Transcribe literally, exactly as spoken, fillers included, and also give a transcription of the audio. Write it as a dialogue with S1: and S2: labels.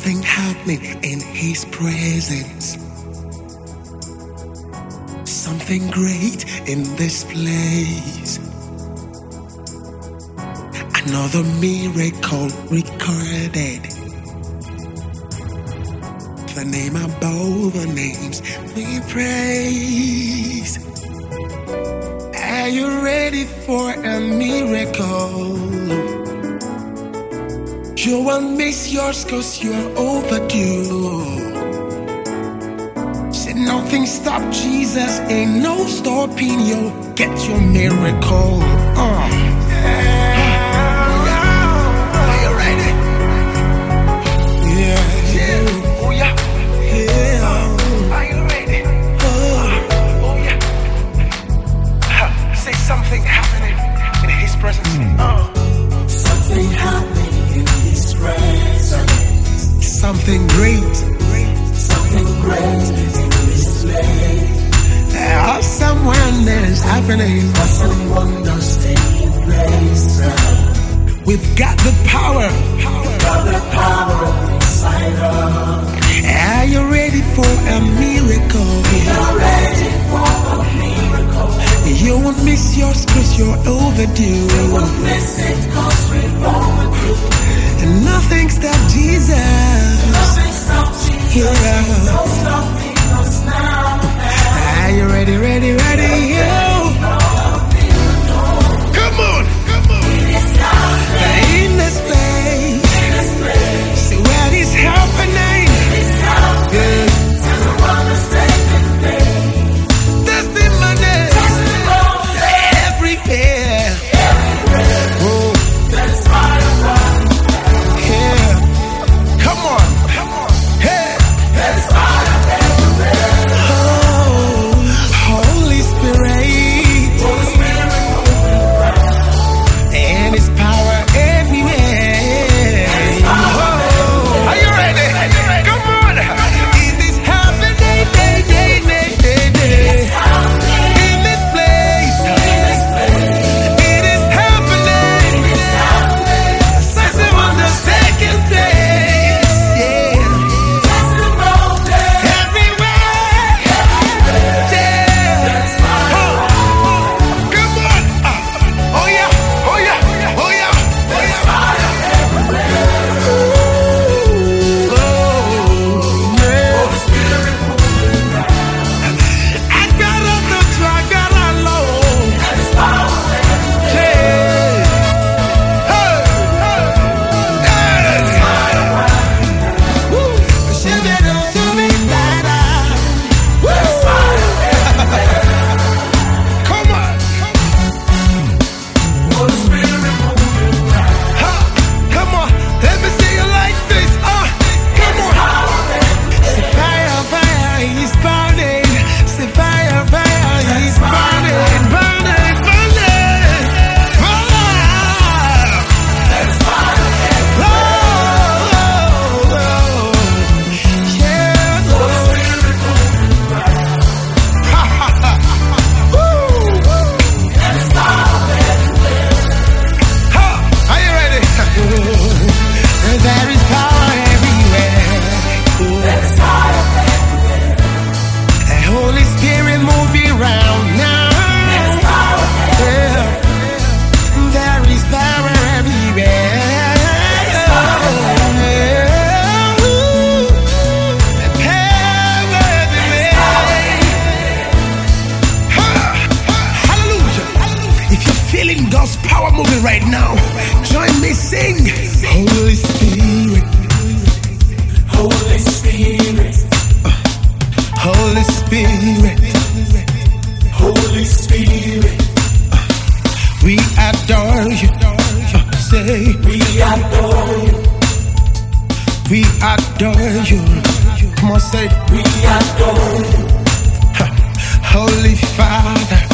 S1: something happening in His presence. Something great in this place. Another miracle recorded. The name above the names we praise. Are you ready for a miracle? You won't miss yours cause you're overdue. Say nothing stop Jesus, ain't no stopping you. Get your miracle. Uh. Are you ready? Yeah. Yeah. Oh yeah. Yeah. Uh, are you ready? Uh, oh yeah. Uh, say something happening in His presence. Uh.
S2: Something happening in His presence.
S1: Something great.
S2: Something great in His place.
S1: Awesome wonders happening.
S2: Awesome wonders taking place now.
S1: We've got the power.
S2: We've got the power inside us.
S1: Are you ready for a miracle?
S2: We are ready for a miracle.
S1: You won't miss yours cause you're overdue.
S2: We won't miss it cause we're overdue.
S1: And nothing stops Jesus.
S2: Nothing stops Jesus.
S1: Yeah.
S2: No stopping us now.
S1: Are you ready, ready, ready? Yo. Come on, come on. In this place.
S2: In this place.
S1: See where it's happening.
S2: It's happening. There's a wonders taking place.
S1: Testimony.
S2: Testimony.
S1: Everywhere.
S2: Everywhere.
S1: Oh.
S2: There's fire burning.
S1: Yeah. Come on, come on. Hey.
S2: There's fire everywhere.
S1: Oh, Holy Spirit.
S2: Holy Spirit moving around.
S1: And His power everywhere. Oh. Are you ready? Come on. It is happening day, day, day, day, day. In this place. It is happening. Signs and wonders taking place. Yeah. Everywhere. Yeah. Oh. Come on. Uh. Oh yeah. Oh yeah. Oh yeah. Oh yeah. Ooh. Oh, yeah. I got up the track, got alone. Yeah. Hey. Hey. Woo. Shimmy, don't shimmy, da-da. Woo. Come on. Ha. Come on. Let me see you like this. Uh. Come on. Say fire, fire, He's burning. Say fire, fire, He's burning, burning, burning. Fire. Oh, oh, oh. Yeah. Ha, ha, ha. Woo. Ha. Are you ready? There is power everywhere. The Holy Spirit moving around now. Yeah. There is power everywhere. Yeah. Ooh. Power everywhere. Ha. Hallelujah. If you're feeling God's power moving right now, join me, sing. Holy Spirit,
S2: Holy Spirit,
S1: Holy Spirit,
S2: Holy Spirit,
S1: we adore you. Uh, Say,
S2: we adore you,
S1: we adore you. Come on, say,
S2: we adore you,
S1: Holy Father,